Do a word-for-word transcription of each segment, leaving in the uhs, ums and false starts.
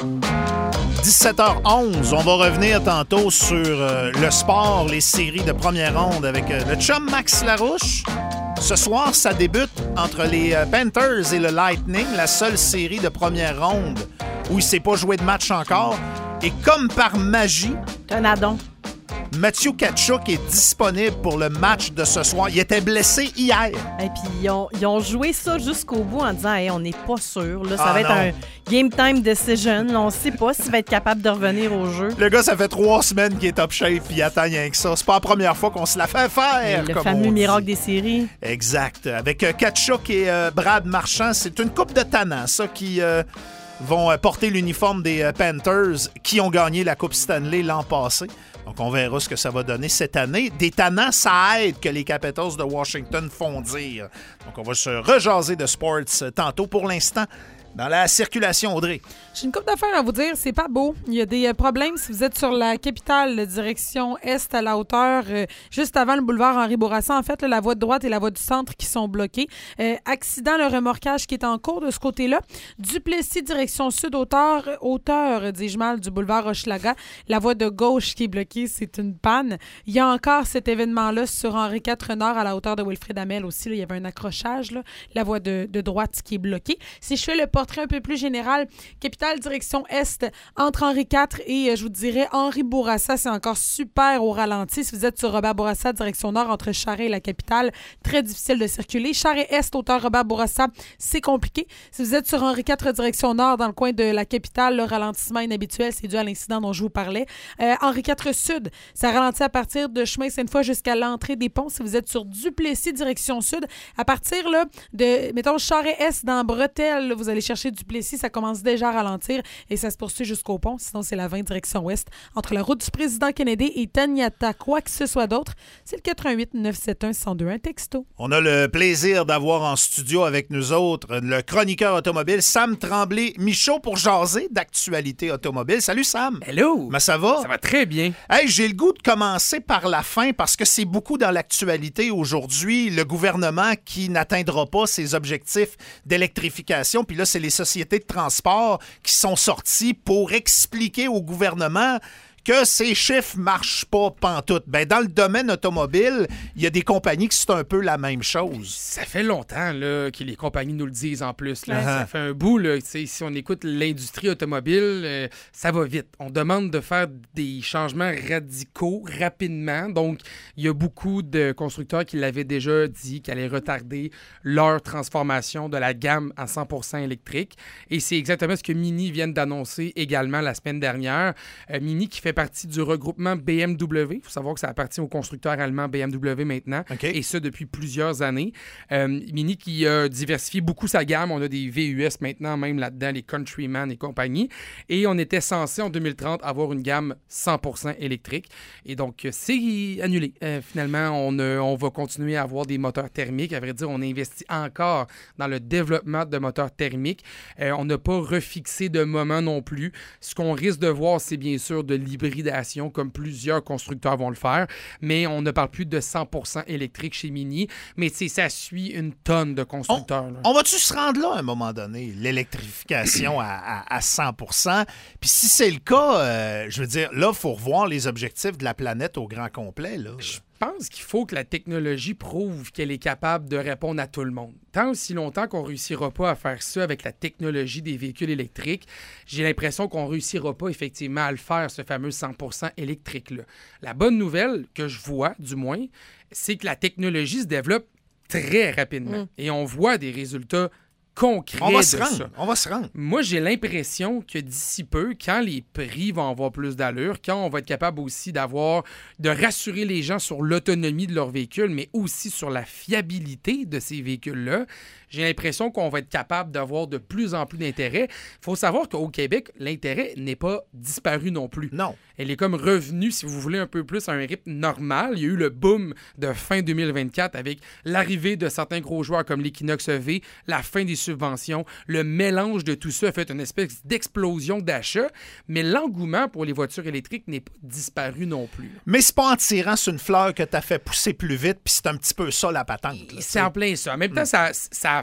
dix-sept heures onze, on va revenir tantôt sur euh, le sport, les séries de première ronde avec euh, le chum Max Larouche. Ce soir, ça débute entre les euh, Panthers et le Lightning, la seule série de première ronde où il ne s'est pas joué de match encore. Et comme par magie, un addon. Matthew Tkachuk est disponible pour le match de ce soir. Il était blessé hier. Et puis, ils ont, ils ont joué ça jusqu'au bout en disant hey, on n'est pas sûr. Là, ça ah va être non. un game time decision. Là, on ne sait pas s'il va être capable de revenir au jeu. Le gars, ça fait trois semaines qu'il est top shape puis il attend rien que ça. C'est pas la première fois qu'on se la fait faire. Et le comme fameux on miracle dit. des séries. Exact. Avec euh, Tkachuk et euh, Brad Marchand, c'est une coupe de tannants, ça, qui euh, vont euh, porter l'uniforme des euh, Panthers qui ont gagné la Coupe Stanley l'an passé. Donc, on verra ce que ça va donner cette année. Des tannants, ça aide que les Capitals de Washington font dire. Donc, on va se rejaser de sports euh, tantôt. Pour l'instant, dans la circulation, Audrey. J'ai une couple d'affaires à vous dire. C'est pas beau. Il y a des euh, problèmes si vous êtes sur la capitale, direction est à la hauteur, euh, juste avant le boulevard Henri Bourassa. En fait, là, la voie de droite et la voie du centre qui sont bloquées. Euh, accident, le remorquage qui est en cours de ce côté-là. Duplessis, direction sud, hauteur, hauteur, dis-je mal, du boulevard Hochelaga. La voie de gauche qui est bloquée, c'est une panne. Il y a encore cet événement-là sur Henri quatre Nord à la hauteur de Wilfrid Hamel aussi. Là, il y avait un accrochage. Là. La voie de, de droite qui est bloquée. Si je fais le portrait un peu plus général, capitale direction est, entre Henri quatre et euh, je vous dirais Henri Bourassa, c'est encore super au ralenti. Si vous êtes sur Robert Bourassa, direction nord, entre Charest et la capitale, très difficile de circuler. Charest-Est, hauteur Robert Bourassa, c'est compliqué. Si vous êtes sur Henri quatre, direction nord, dans le coin de la capitale, le ralentissement inhabituel, c'est dû à l'incident dont je vous parlais. Euh, Henri quatre Sud, ça ralentit à partir de chemin Sainte-Foy jusqu'à l'entrée des ponts. Si vous êtes sur Duplessis, direction sud, à partir là, de, mettons, Charest-Est, dans Bretelle, là, vous allez chercher Duplessis, ça commence déjà à ralentir et ça se poursuit jusqu'au pont. Sinon, c'est la vingt direction ouest. Entre la route du président Kennedy et Taniata, quoi que ce soit d'autre, c'est le quatre un huit neuf sept un un zéro deux un texto. On a le plaisir d'avoir en studio avec nous autres le chroniqueur automobile Sam Tremblay-Michaud pour jaser d'actualité automobile. Salut Sam! Hello! Mais ça va? Ça va très bien. Hey, j'ai le goût de commencer par la fin parce que c'est beaucoup dans l'actualité aujourd'hui. Le gouvernement qui n'atteindra pas ses objectifs d'électrification. Puis là, c'est les sociétés de transport qui sont sorties pour expliquer au gouvernement que ces chiffres marchent pas pantoute. Ben, dans le domaine automobile, il y a des compagnies qui c'est un peu la même chose. Ça fait longtemps là, que les compagnies nous le disent en plus. Là. Uh-huh. Ça fait un bout. Là, si on écoute l'industrie automobile, euh, ça va vite. On demande de faire des changements radicaux rapidement. Donc, il y a beaucoup de constructeurs qui l'avaient déjà dit qu'ils allaient retarder leur transformation de la gamme à cent pour cent électrique. Et c'est exactement ce que Mini vient d'annoncer également la semaine dernière. Euh, Mini qui fait partie du regroupement B M W. Il faut savoir que ça appartient au constructeur allemand B M W maintenant, okay. et ça depuis plusieurs années. Euh, Mini qui a diversifié beaucoup sa gamme. On a des V U S maintenant, même là-dedans, les Countryman et compagnie. Et on était censé, en deux mille trente, avoir une gamme cent pour cent électrique. Et donc, c'est annulé. Euh, finalement, on, euh, on va continuer à avoir des moteurs thermiques. À vrai dire, on investit encore dans le développement de moteurs thermiques. Euh, on n'a pas refixé de moment non plus. Ce qu'on risque de voir, c'est bien sûr de l'hybridation, comme plusieurs constructeurs vont le faire, mais on ne parle plus de cent pour cent électrique chez Mini, mais ça suit une tonne de constructeurs. On, on va-tu se rendre là à un moment donné, l'électrification à, à, à cent pour cent? Puis si c'est le cas, euh, je veux dire, là, il faut revoir les objectifs de la planète au grand complet. Là. Je pense qu'il faut que la technologie prouve qu'elle est capable de répondre à tout le monde. Tant aussi longtemps qu'on ne réussira pas à faire ça avec la technologie des véhicules électriques, j'ai l'impression qu'on ne réussira pas effectivement à le faire, ce fameux cent pour cent électrique-là. La bonne nouvelle que je vois, du moins, c'est que la technologie se développe très rapidement. Mmh. Et on voit des résultats concret on va de se rendre, ça. On va se rendre. Moi, j'ai l'impression que d'ici peu, quand les prix vont avoir plus d'allure, quand on va être capable aussi d'avoir, de rassurer les gens sur l'autonomie de leur véhicule, mais aussi sur la fiabilité de ces véhicules-là, j'ai l'impression qu'on va être capable d'avoir de plus en plus d'intérêt. Il faut savoir qu'au Québec, l'intérêt n'est pas disparu non plus. Non. Elle est comme revenue, si vous voulez, un peu plus à un rythme normal. Il y a eu le boom de fin deux mille vingt-quatre avec l'arrivée de certains gros joueurs comme l'Equinox E V, la fin des subventions. Le mélange de tout ça a fait une espèce d'explosion d'achat, mais l'engouement pour les voitures électriques n'est pas disparu non plus. Mais c'est pas en tirant sur une fleur que tu as fait pousser plus vite, puis c'est un petit peu ça la patente. C'est en plein ça. En même temps, ça, ça a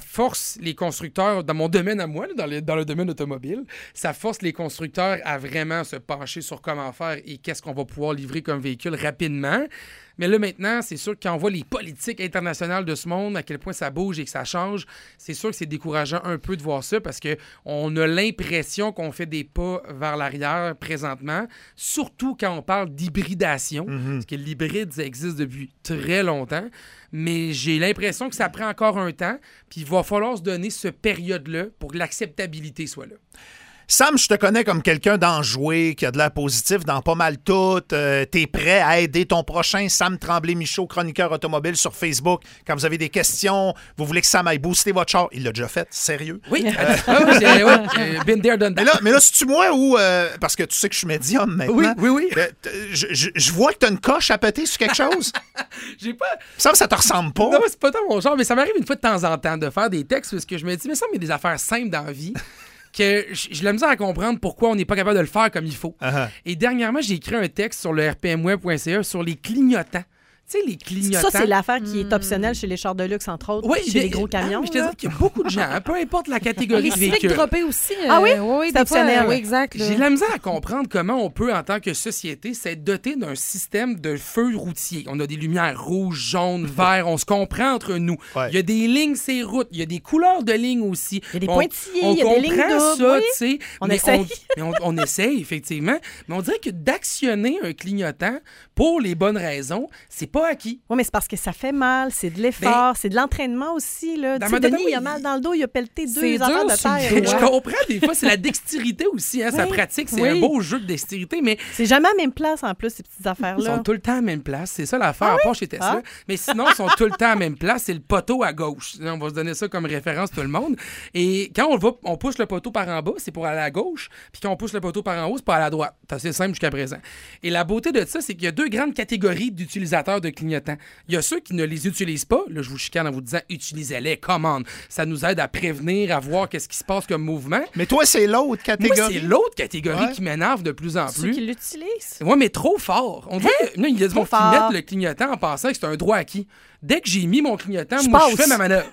force les constructeurs, dans mon domaine à moi, là, dans, le, dans le domaine automobile, ça force les constructeurs à vraiment se pencher sur comment faire et qu'est-ce qu'on va pouvoir livrer comme véhicule rapidement. Mais là, maintenant, c'est sûr que quand on voit les politiques internationales de ce monde, à quel point ça bouge et que ça change, c'est sûr que c'est décourageant un peu de voir ça parce qu'on a l'impression qu'on fait des pas vers l'arrière présentement, surtout quand on parle d'hybridation, mm-hmm. parce que l'hybride, ça existe depuis très longtemps, mais j'ai l'impression que ça prend encore un temps, puis il va falloir se donner cette période-là pour que l'acceptabilité soit là. Sam, je te connais comme quelqu'un d'enjoué, qui a de l'air positif dans pas mal tout. Euh, t'es prêt à aider ton prochain Sam Tremblay-Michaud, chroniqueur automobile sur Facebook. Quand vous avez des questions, vous voulez que Sam aille booster votre char, il l'a déjà fait, sérieux. Oui, euh, oh, j'ai, ouais, been there, done that. Mais là, mais là c'est-tu moi ou... Euh, parce que tu sais que je suis médium maintenant. Oui, oui, oui. Euh, je, je, je vois que t'as une coche à péter sur quelque chose. J'ai pas... Ça, ça te ressemble pas. Non, c'est pas tant mon genre, mais ça m'arrive une fois de temps en temps de faire des textes parce que je me dis, mais ça, il y a des affaires simples dans la vie. que j'ai la misère à comprendre pourquoi on n'est pas capable de le faire comme il faut. Uh-huh. Et dernièrement, j'ai écrit un texte sur le r p m web point c a sur les clignotants. Tu sais, les clignotants. Ça, c'est l'affaire qui est optionnelle chez les chars de luxe, entre autres, oui, chez mais, les gros camions. Ah, je te dis qu'il y a beaucoup de gens, hein, peu importe la catégorie de véhicule. Les droppés aussi. Euh, ah oui? oui c'est optionnel. Fois, oui, exact. J'ai de la misère à comprendre comment on peut, en tant que société, s'être doté d'un système de feux routiers. On a des lumières rouges, jaunes, verts, on se comprend entre nous. Ouais. Il y a des lignes sur les routes, il y a des couleurs de lignes aussi. Il y a des on, pointillés, on il y a des lignes doubles. ça, oui. tu sais. On essaye. On, mais on, on essaye, effectivement. Mais on dirait que d'actionner un clignotant pour les bonnes raisons, c'est pas acquis. Oui, mais c'est parce que ça fait mal, c'est de l'effort, ben, c'est de l'entraînement aussi. Là. Tu sais, Denis, oui. il a mal dans le dos, il a pelleté deux affaires de terre. Je comprends, des fois, c'est la dextérité aussi. Hein, oui. Ça pratique, c'est oui. un beau jeu de dextérité, mais... C'est jamais à la même place, en plus, ces petites affaires-là. Ils sont tout le temps à la même place. C'est ça l'affaire, ah, à part oui? chez Tesla. Ah. Mais sinon, ils sont tout le temps à la même place. C'est le poteau à gauche. On va se donner ça comme référence, tout le monde. Et quand on, va, on pousse le poteau par en bas, c'est pour aller à gauche. Puis quand on pousse le poteau par en haut, c'est pour aller à droite. C'est assez simple jusqu'à présent. Et la beauté de ça, c'est qu'il y a deux grandes catégories d'utilisateurs de clignotants. Il y a ceux qui ne les utilisent pas. Là, je vous chicane en vous disant utilisez-les, commande. Ça nous aide à prévenir, à voir qu'est-ce qui se passe comme mouvement. Mais toi, c'est l'autre catégorie. Moi, c'est l'autre catégorie ouais. qui m'énerve de plus en plus. Ceux qui l'utilisent. Oui, mais trop fort. On dirait hein? Il y a des gens qui mettent le clignotant en pensant que c'est un droit acquis. Dès que j'ai mis mon clignotant, je moi, passe. je fais ma manœuvre.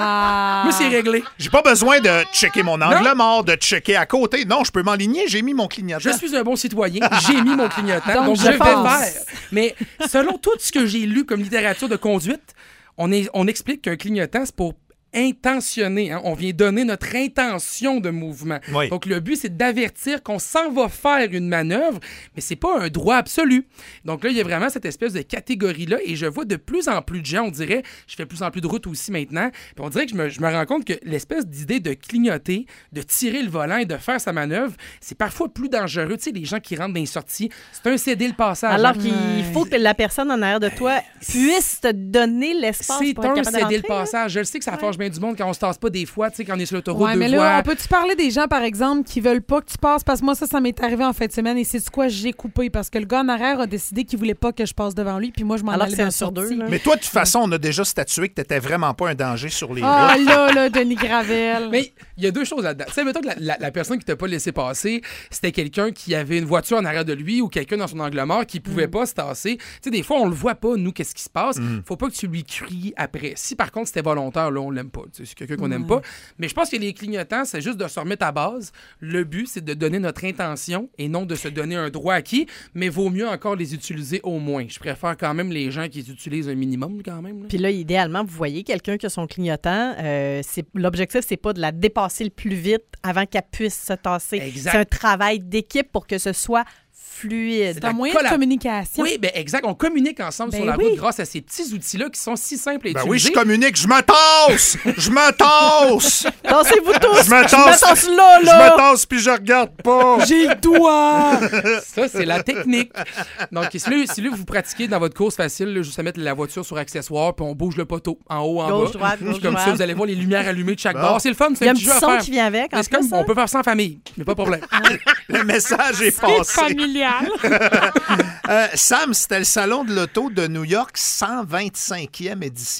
Ah. Moi, c'est réglé. J'ai pas besoin de checker mon angle non. mort, de checker à côté. Non, je peux m'enligner, j'ai mis mon clignotant. Je suis un bon citoyen, j'ai mis mon clignotant, donc, donc je, je vais faire. Mais selon tout ce que j'ai lu comme littérature de conduite, on, est, on explique qu'un clignotant, c'est pour intentionné. Hein? On vient donner notre intention de mouvement. Oui. Donc, le but, c'est d'avertir qu'on s'en va faire une manœuvre, mais c'est pas un droit absolu. Donc là, il y a vraiment cette espèce de catégorie-là et je vois de plus en plus de gens, on dirait, je fais de plus en plus de routes aussi maintenant, puis on dirait que je me, je me rends compte que l'espèce d'idée de clignoter, de tirer le volant et de faire sa manœuvre, c'est parfois plus dangereux. Tu sais, les gens qui rentrent dans les sorties, c'est un céder le passage. Alors qu'il faut que la personne en arrière de toi puisse te donner l'espace c'est pour être capable un céder le là. passage. Je le sais que ça ouais. forge bien du monde quand on se tasse pas des fois, tu sais, quand on est sur l'autoroute ouais, deux mais voies. là, on peut-tu parler des gens, par exemple, qui veulent pas que tu passes? Parce que moi, ça, ça m'est arrivé en fin de semaine et c'est quoi, j'ai coupé parce que le gars en arrière a décidé qu'il voulait pas que je passe devant lui puis moi, je m'en Alors allais c'est dans un sur deux. Là. Mais toi, de toute façon, on a déjà statué que t'étais vraiment pas un danger sur les routes. Ah oh, là, là, Denis Gravel. Mais il y a deux choses là-dedans. Tu sais, mettons que la, la, la personne qui t'a pas laissé passer, c'était quelqu'un qui avait une voiture en arrière de lui ou quelqu'un dans son angle mort qui pouvait mm. pas se tasser. Tu sais, des fois, on le voit pas, nous, qu'est-ce qui se passe. Mm. Faut pas que tu lui cries après. Si, par contre, c'était volontaire, là, on l'aime pas. C'est quelqu'un qu'on n'aime mm. pas. Mais je pense que les clignotants, c'est juste de se remettre à base. Le but, c'est de donner notre intention et non de se donner un droit acquis, mais vaut mieux encore les utiliser au moins. Je préfère quand même les gens qui les utilisent un minimum quand même. Là. Puis là, idéalement, vous voyez quelqu'un qui a son clignotant, euh, c'est, l'objectif, c'est pas de la dépasser le plus vite avant qu'elle puisse se tasser. Exact. C'est un travail d'équipe pour que ce soit fluide. C'est un moyen collab- de communication. Oui, bien exact. On communique ensemble ben sur la oui. route grâce à ces petits outils-là qui sont si simples à ben utiliser. Oui, je communique. Je me tasse! Je me tasse! Tassez-vous tous! Je me tasse! Je me tasse là, là! Je me tasse puis je regarde pas! J'ai le doigt! Ça, c'est la technique. Donc, si là, si là, vous pratiquez dans votre course facile, là, juste à mettre la voiture sur accessoire puis on bouge le poteau en haut, en gauche, bas. Droite, gauche, comme droite. ça, vous allez voir les lumières allumées de chaque bon. bord. C'est le fun, c'est un petit jeu à faire. Il y a un petit son qui vient avec. C'est comme, on peut faire ça en famille. Mais pas de problème. Le message est passé. C'est familial. euh, Sam, c'était le Salon de l'Auto de New York, cent vingt-cinquième édition.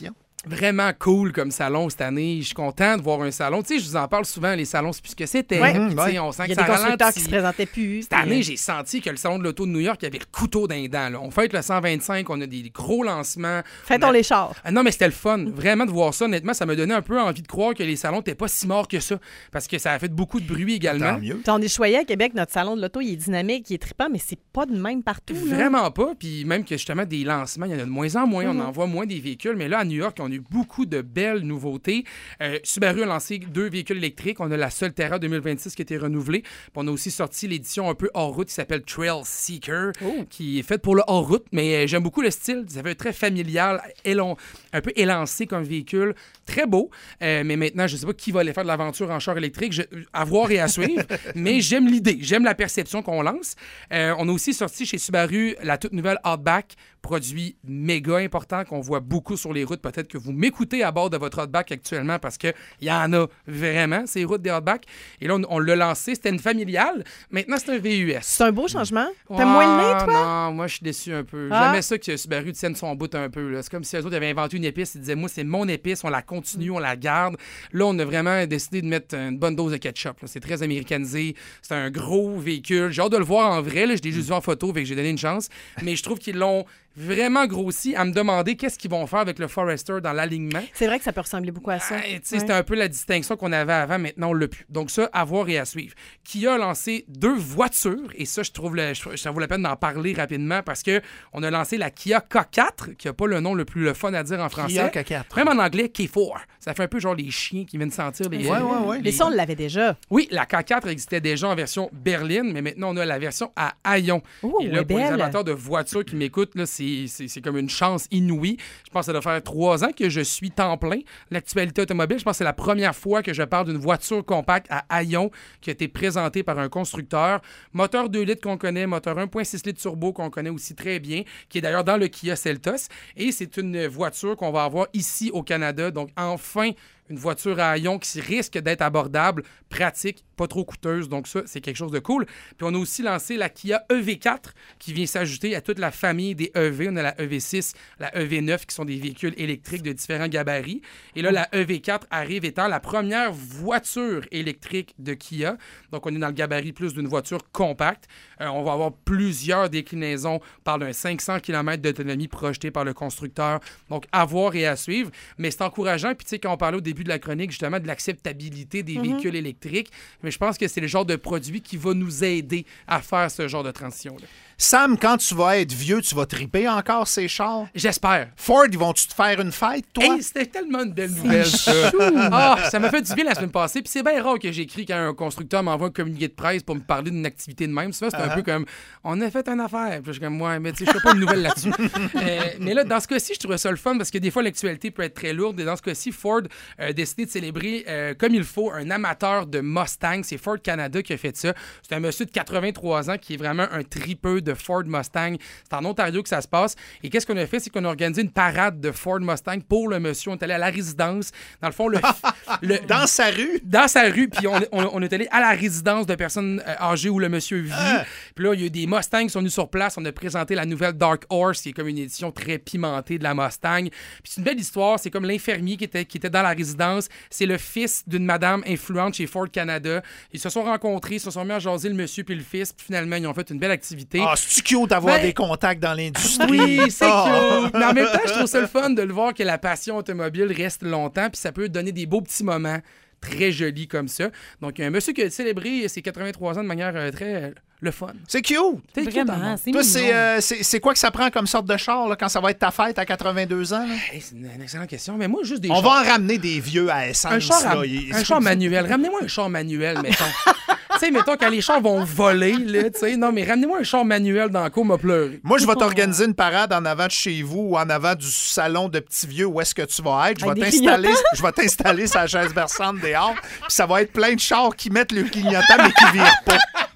Vraiment cool comme salon cette année. Je suis content de voir un salon. Tu sais, je vous en parle souvent, les salons, c'est plus ce que c'était. Ouais. Puis, Mmh, tu sais, ouais. on sent Il y que a ça des constructeurs ralentit. qui se présentaient plus. Cette année, j'ai senti que le salon de l'auto de New York, il y avait le couteau dans les dents. Là. On fête le cent vingt-cinq, on a des gros lancements. Fêtons On a- les chars. Ah non, mais c'était le fun. Vraiment, de voir ça, honnêtement, ça m'a donné un peu envie de croire que les salons n'étaient pas si morts que ça. Parce que ça a fait beaucoup de bruit également. Tant mieux. Puis on est choyé à Québec, notre salon de l'auto, il est dynamique, il est trippant, mais c'est pas de même partout. là. Vraiment pas. Puis même que justement, des lancements, il y en a de moins en moins. On en voit moins des véhicules. Mais là, à New York, on a eu beaucoup de belles nouveautés. Euh, Subaru a lancé deux véhicules électriques. On a la Solterra deux mille vingt-six qui a été renouvelée. Puis on a aussi sorti l'édition un peu hors-route qui s'appelle Trail Seeker, Oh. qui est faite pour le hors-route. Mais euh, j'aime beaucoup le style. Ça fait très familial, élon- un peu élancé comme véhicule. Très beau. Euh, mais maintenant, je sais pas qui va aller faire de l'aventure en char électrique. Je- à voir et à suivre. Mais j'aime l'idée. J'aime la perception qu'on lance. Euh, on a aussi sorti chez Subaru la toute nouvelle Outback, produit méga important qu'on voit beaucoup sur les routes. Peut-être que vous m'écoutez à bord de votre Outback actuellement parce qu'il y en a vraiment, ces routes des Outback. Et là, on, on l'a lancé. C'était une familiale. Maintenant, c'est un V U S. C'est un beau changement. T'aimes Ah, moins le nez, toi? Non, moi, je suis déçu un peu. Ah. J'aimais ça que Subaru tienne son bout un peu. là. C'est comme si eux autres avaient inventé une épice. Ils disaient, moi, c'est mon épice, on la continue, on la garde. Là, on a vraiment décidé de mettre une bonne dose de ketchup. là. C'est très américanisé. C'est un gros véhicule. J'ai hâte de le voir en vrai. Là. Je l'ai juste vu en photo, fait que j'ai donné une chance. Mais je trouve qu'ils l'ont vraiment grossi à me demander qu'est-ce qu'ils vont faire avec le Forester dans l'alignement. C'est vrai que ça peut ressembler beaucoup à ça. Ah, tu sais, Ouais. C'était un peu la distinction qu'on avait avant, maintenant on l'a plus. Donc ça, à voir et à suivre. Kia a lancé deux voitures, et ça, je trouve le, je- ça vaut la peine d'en parler rapidement parce que on a lancé la Kia K quatre, qui n'a pas le nom le plus le fun à dire en français. Kia K quatre. Même en anglais, K quatre. Ça fait un peu genre les chiens qui viennent sentir les... Ouais, ouais, ouais. Mais ça, on l'avait déjà. Oui, la K quatre existait déjà en version berline, mais maintenant on a la version à haillons. Oh, Et elle là, est pour les belle. amateurs de voitures qui m'écoutent, là, c'est, c'est, c'est comme une chance inouïe. Je pense que ça doit faire trois ans que je suis temps plein. L'actualité automobile, je pense que c'est la première fois que je parle d'une voiture compacte à haillons qui a été présentée par un constructeur. Moteur deux litres qu'on connaît, moteur un virgule six litres turbo qu'on connaît aussi très bien, qui est d'ailleurs dans le Kia Seltos. Et c'est une voiture qu'on va avoir ici au Canada. Donc, enfin, une voiture à haillons qui risque d'être abordable, pratique, pas trop coûteuse. Donc ça, c'est quelque chose de cool. Puis on a aussi lancé la Kia E V quatre qui vient s'ajouter à toute la famille des E V. On a la E V six, la E V neuf qui sont des véhicules électriques de différents gabarits. Et là, la E V quatre arrive étant la première voiture électrique de Kia. Donc on est dans le gabarit plus d'une voiture compacte. Euh, on va avoir plusieurs déclinaisons. On parle d'un cinq cents kilomètres d'autonomie projetée par le constructeur. Donc à voir et à suivre. Mais c'est encourageant. Puis tu sais, quand on parlait au début de la chronique, justement, de l'acceptabilité des véhicules électriques, mais je pense que c'est le genre de produit qui va nous aider à faire ce genre de transition-là. Sam, quand tu vas être vieux, tu vas triper encore ces chars? J'espère. Ford, ils vont-tu te faire une fête, toi? Hey, c'était tellement une belle nouvelle, ça. Ah, ça m'a fait du bien la semaine passée. Puis c'est bien rare que j'écris quand un constructeur m'envoie un communiqué de presse pour me parler d'une activité de même. Souvent, c'est un Uh-huh. peu comme on a fait une affaire. Puis je suis comme moi, mais tu sais, je fais pas une nouvelle là-dessus. Euh, mais là, dans ce cas-ci, je trouvais ça le fun parce que des fois, l'actualité peut être très lourde. Et dans ce cas-ci, Ford a décidé de célébrer euh, comme il faut un amateur de Mustang. C'est Ford Canada qui a fait ça. C'est un monsieur de quatre-vingt-trois ans qui est vraiment un tripeux de Ford Mustang. C'est en Ontario que ça se passe. Et qu'est-ce qu'on a fait? C'est qu'on a organisé une parade de Ford Mustang pour le monsieur. On est allé à la résidence. Dans le fond, le, le- Dans sa rue? dans sa rue, puis on, on, on est allé à la résidence de personnes euh, âgées où le monsieur vit. Ah. Puis là, il y a eu des Mustangs qui sont venus sur place. On a présenté la nouvelle Dark Horse, qui est comme une édition très pimentée de la Mustang. Puis c'est une belle histoire. C'est comme l'infirmier qui était, qui était dans la résidence. C'est le fils d'une madame influente chez Ford Canada. Ils se sont rencontrés, ils se sont mis à jaser, le monsieur puis le fils. Puis finalement, ils ont fait une belle activité. Ah, c'est-tu cute d'avoir Ben- des contacts dans l'industrie? Oui, c'est Ah. cute. Mais en même temps, je trouve ça le fun de le voir que la passion automobile reste longtemps, puis ça peut donner des beaux petits moments très jolis comme ça. Donc, un monsieur qui a célébré ses quatre-vingt-trois ans de manière euh, très euh, le fun. C'est cute! C'est cute, Vraiment, Armand. c'est Toi, mignon. c'est, euh, c'est, c'est quoi que ça prend comme sorte de char là, quand ça va être ta fête à quatre-vingt-deux ans? là? Hey, c'est une, une excellente question. Mais moi, juste des On chars. va en ramener des vieux à essence. Un char, à- là. Il- un char manuel. Ramenez-moi un char manuel, mettons. Tu sais, mettons, quand les chars vont voler, là, tu sais, non, mais ramenez-moi un char manuel dans le cours, m'a pleuré. Moi, je vais t'organiser une parade en avant de chez vous ou en avant du salon de petits vieux où est-ce que tu vas être. Je vais Avec des t'installer, clignotants? je vais t'installer sa chaise berçante dehors. Puis ça va être plein de chars qui mettent le clignotant mais qui virent pas.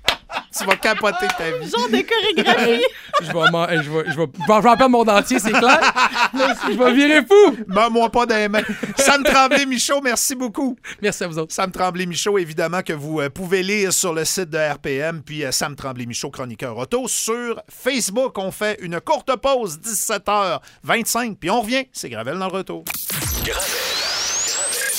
Tu vas capoter ta vie. Genre de chorégraphie. Je vais, m'en- je vais, je vais, je vais en perdre mon dentier, c'est clair. Je vais virer fou. Mets-moi pas dans les mains. Sam Tremblay-Michaud, merci beaucoup. Merci à vous autres. Sam Tremblay-Michaud, évidemment, que vous euh, pouvez lire sur le site de R P M, puis euh, Sam Tremblay-Michaud, chroniqueur auto, sur Facebook. On fait une courte pause, dix-sept heures vingt-cinq, puis on revient. C'est Gravel dans le retour. Gravel.